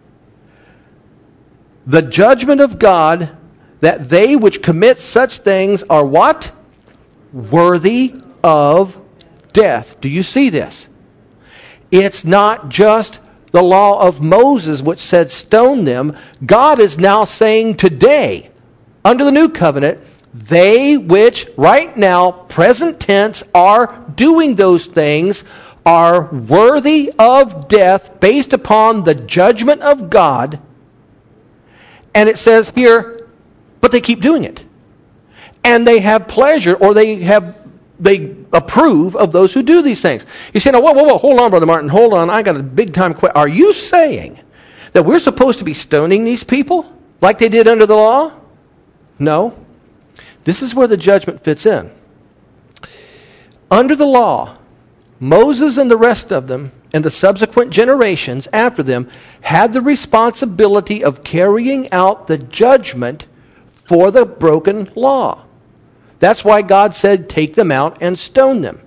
the judgment of God that they which commit such things are what? Worthy of death. Do you see this? It's not just the law of Moses which said stone them. God is now saying today, under the new covenant, they which right now, present tense, are doing those things are worthy of death based upon the judgment of God. And it says here, but they keep doing it. And they have pleasure, or they approve of those who do these things. You say, no, whoa, hold on, Brother Martin, hold on, I got a big time question. Are you saying that we're supposed to be stoning these people like they did under the law? No. This is where the judgment fits in. Under the law, Moses and the rest of them, and the subsequent generations after them, had the responsibility of carrying out the judgment for the broken law. That's why God said, take them out and stone them.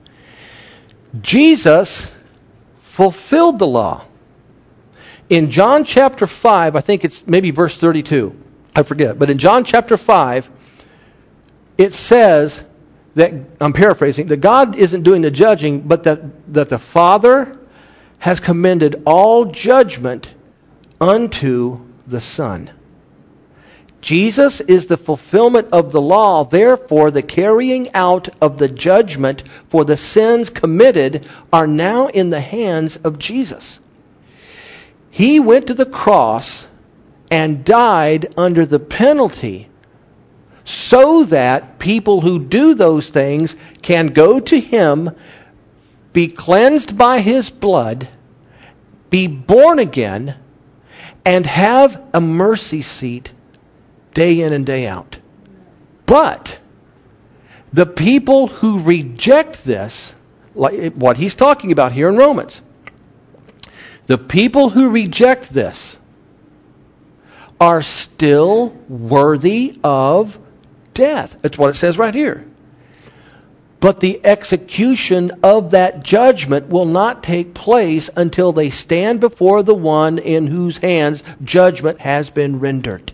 Jesus fulfilled the law. In John chapter 5, I think it's maybe verse 32, I forget, but in John chapter 5, it says that, I'm paraphrasing, that God isn't doing the judging, but that the Father has commended all judgment unto the Son. Jesus is the fulfillment of the law, therefore the carrying out of the judgment for the sins committed are now in the hands of Jesus. He went to the cross and died under the penalty so that people who do those things can go to Him, be cleansed by His blood, be born again, and have a mercy seat day in and day out. But the people who reject this, like what he's talking about here in Romans, the people who reject this are still worthy of death. That's what it says right here. But the execution of that judgment will not take place until they stand before the one in whose hands judgment has been rendered.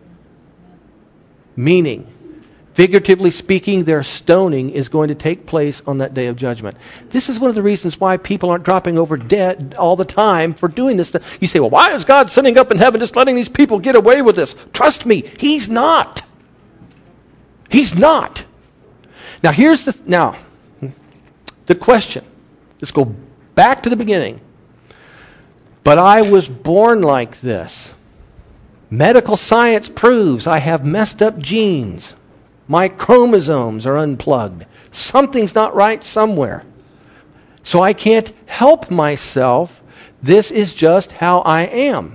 Meaning, figuratively speaking, their stoning is going to take place on that day of judgment. This is one of the reasons why people aren't dropping over dead all the time for doing this stuff. You say, well, why is God sitting up in heaven just letting these people get away with this? Trust me, He's not. He's not. Now, here's the question. Let's go back to the beginning. But I was born like this. Medical science proves I have messed up genes. My chromosomes are unplugged. Something's not right somewhere. So I can't help myself. This is just how I am.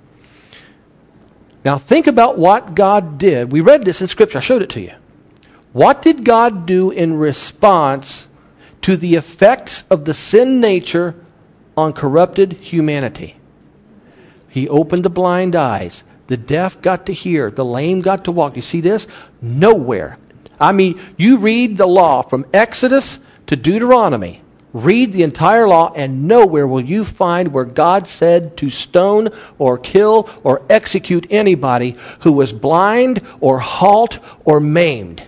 Now think about what God did. We read this in Scripture. I showed it to you. What did God do in response to the effects of the sin nature on corrupted humanity? He opened the blind eyes. The deaf got to hear. The lame got to walk. You see this? Nowhere. I mean, you read the law from Exodus to Deuteronomy. Read the entire law, and nowhere will you find where God said to stone or kill or execute anybody who was blind or halt or maimed.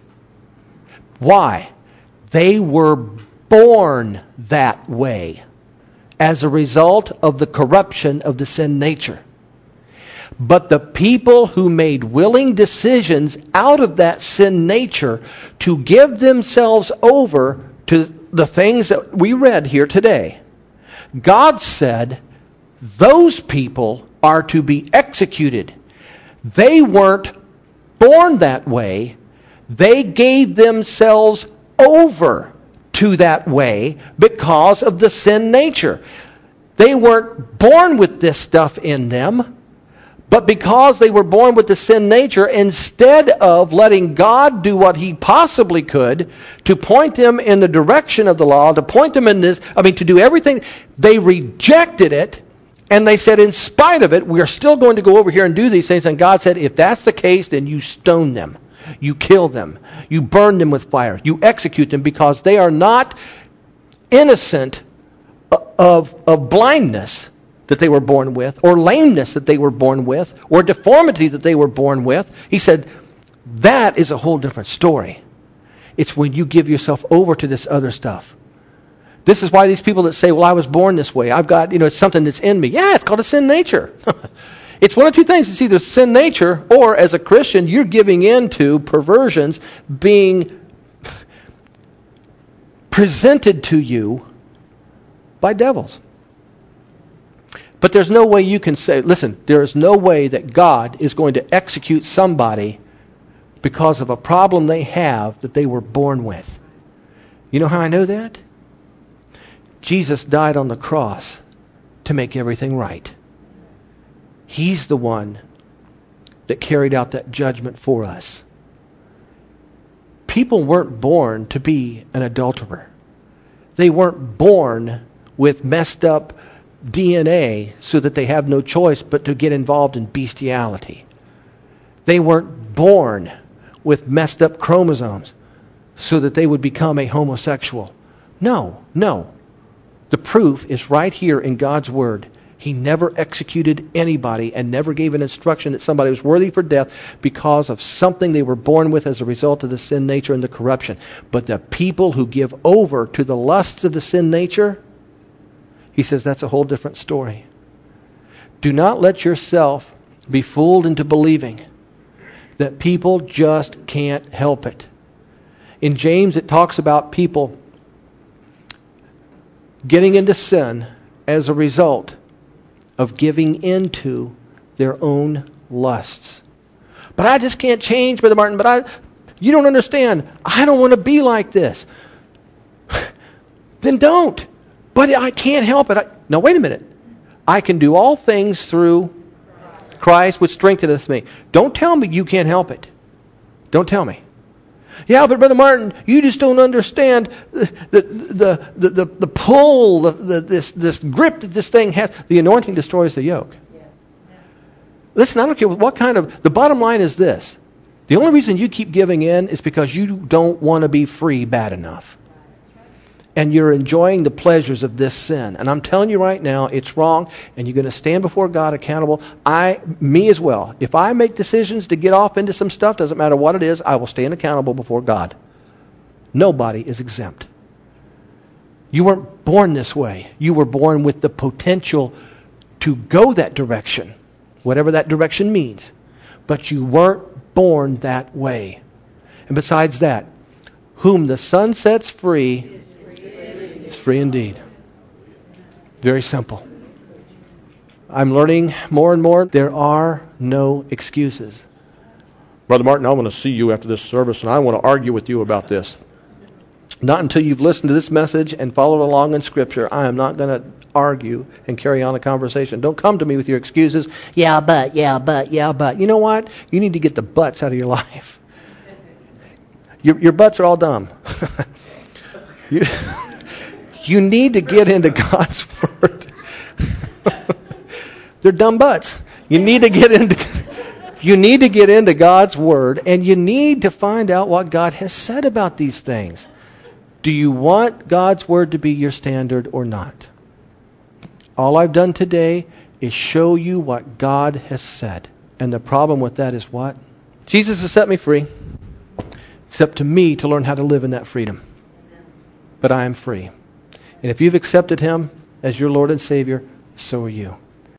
Why? They were born that way as a result of the corruption of the sin nature. But the people who made willing decisions out of that sin nature to give themselves over to the things that we read here today, God said those people are to be executed. They weren't born that way. They gave themselves over to that way because of the sin nature. They weren't born with this stuff in them. But because they were born with the sin nature, instead of letting God do what He possibly could to point them in the direction of the law, to point them in this, to do everything, they rejected it And they said, in spite of it, we are still going to go over here and do these things. And God said, if that's the case, then you stone them. You kill them. You burn them with fire. You execute them because they are not innocent of blindness that they were born with, or lameness that they were born with, or deformity that they were born with. He said, that is a whole different story. It's when you give yourself over to this other stuff. This is why these people that say, well, I was born this way. I've got, it's something that's in me. Yeah, it's called a sin nature. It's one of two things. It's either sin nature, or as a Christian, you're giving in to perversions being presented to you by devils. But there's no way you can say, listen, there is no way that God is going to execute somebody because of a problem they have that they were born with. You know how I know that? Jesus died on the cross to make everything right. He's the one that carried out that judgment for us. People weren't born to be an adulterer. They weren't born with messed up DNA so that they have no choice but to get involved in bestiality. They weren't born with messed up chromosomes so that they would become a homosexual. No. The proof is right here in God's Word. He never executed anybody and never gave an instruction that somebody was worthy for death because of something they were born with as a result of the sin nature and the corruption. But the people who give over to the lusts of the sin nature, he says that's a whole different story. Do not let yourself be fooled into believing that people just can't help it. In James, it talks about people getting into sin as a result of giving into their own lusts. But I just can't change, Brother Martin. You don't understand. I don't want to be like this. Then don't. But I can't help it. No, wait a minute. I can do all things through Christ which strengtheneth me. Don't tell me you can't help it. Don't tell me. Yeah, but Brother Martin, you just don't understand the pull, this grip that this thing has. The anointing destroys the yoke. Yes. Listen, I don't care what kind of... The bottom line is this. The only reason you keep giving in is because you don't want to be free bad enough. And you're enjoying the pleasures of this sin. And I'm telling you right now, it's wrong, and you're going to stand before God accountable. Me as well. If I make decisions to get off into some stuff, doesn't matter what it is, I will stand accountable before God. Nobody is exempt. You weren't born this way. You were born with the potential to go that direction, whatever that direction means. But you weren't born that way. And besides that, whom the Son sets free is free indeed. Very simple. I'm learning more and more. There are no excuses. Brother Martin, I want to see you after this service, and I want to argue with you about this. Not until you've listened to this message and followed along in Scripture. I am not going to argue and carry on a conversation. Don't come to me with your excuses. Yeah, but. You know what? You need to get the buts out of your life. Your butts are all dumb. You need to get into God's Word. They're dumb butts. You need to get into God's Word, and you need to find out what God has said about these things. Do you want God's Word to be your standard or not? All I've done today is show you what God has said. And the problem with that is what? Jesus has set me free. It's up to me to learn how to live in that freedom. But I am free. And if you've accepted Him as your Lord and Savior, so are you.